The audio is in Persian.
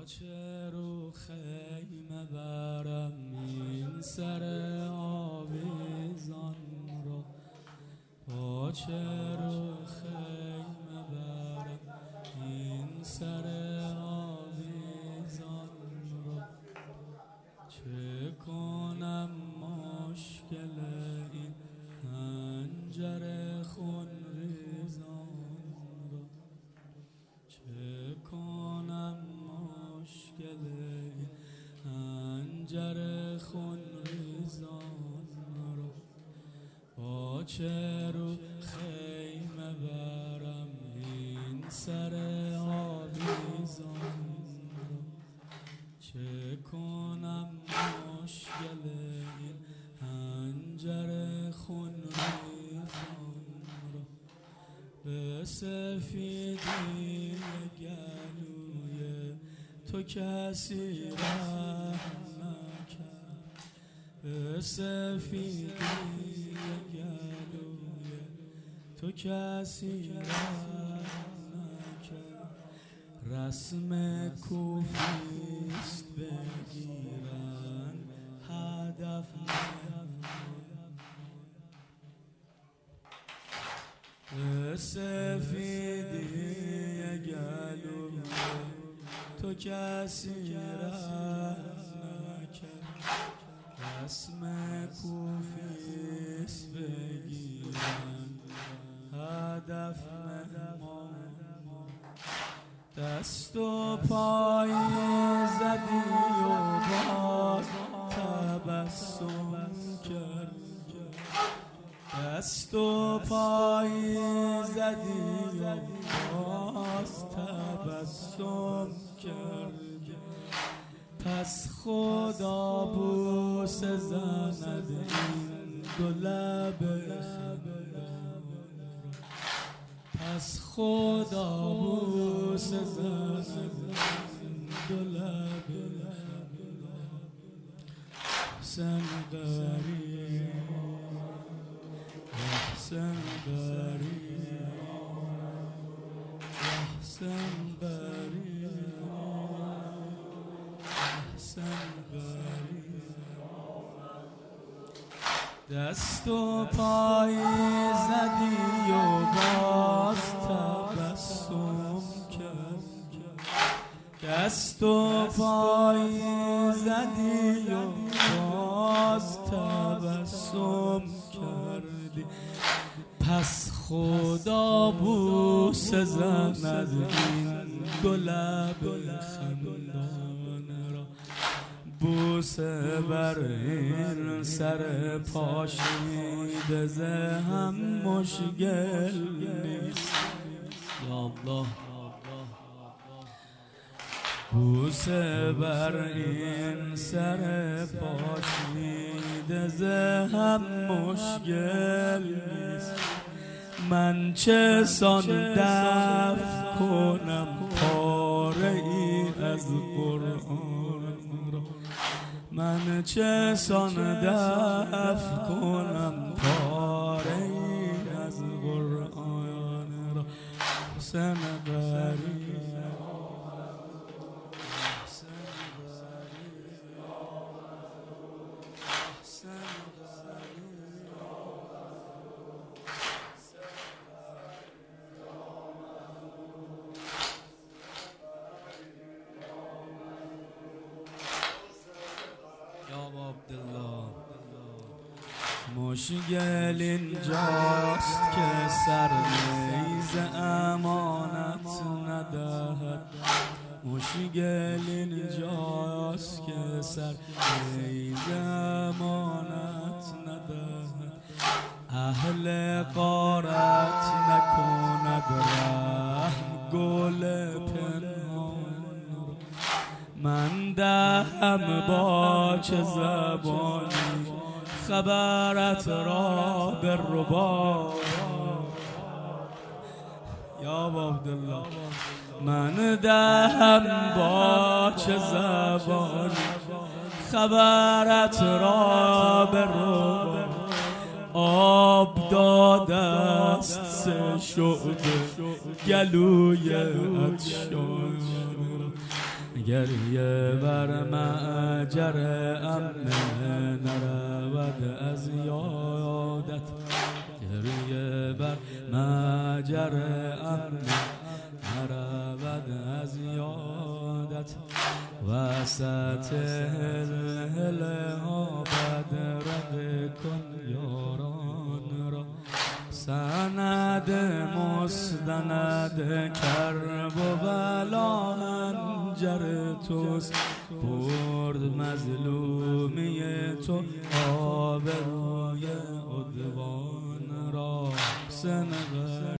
چه رو خیمه برم این سر آویزان را، با چه رو خیمه برم این سر آویزان را، چه کنم مشکل این خنجر خون ریزان را، چه کنم مشکل این خنجر خون ریزان را، با چه رو خیمه برم این سر آویزان را، چه کنم مشکل این خنجر خون ریزان را، به سفیدی گلوی تو کسی رحم نکرد، به سفیدی گلوی تو کسی رحم نکرد، رسم کوفیست بگیرن هدف به سفیدی گلوی تو کسی رحم نکرد، رسم کوفیست بگیرن هدف مهمان، دست و پایی زدی و باز تبسم کرد، دست و پایی زدی و باز تبسم کرد، پس خدا بوس زند این دو لب خندان، پس خدا بوس زند این دو لب خندان، حسن غریب احسن غریب احسن غریب احسن غریب، دست و پایی زدی و باز تبسم کرد، دست و پایی زدی و باز تبسم کردی، پس خدا بوس زند این دو لب خندان را، بوس بر این سر پاشیده ز هم مشکل نیست، یا الله بوس بر این سر پاشیده ز هم مشکل نیست، من چه سان دفع کنم پاره ای از قرآن را، من چه سان دفع کنم پاره ای از قرآن را، حسن غریب مشکل اینجاست که سر نیز امانت ندهد، مشکل اینجاست که سر نیز امانت ندهد، اهل غارت نکند رحم گل پنهان را، من دهم با چه زبانی خبرت را به ربا، یا عبدالله من دهم با چه زبانی خبرت را به ربا، آب داده است سه شعبه گلوی عطشان، گریه بر معجر امن نرود از یادت، گریه بر معجر امن نرود از یادت. وسط هله ها بدرقه کن یاران را، سند مستند کرب و بلا هنجر توست، برد مظلومی تو آبروی عدوان را.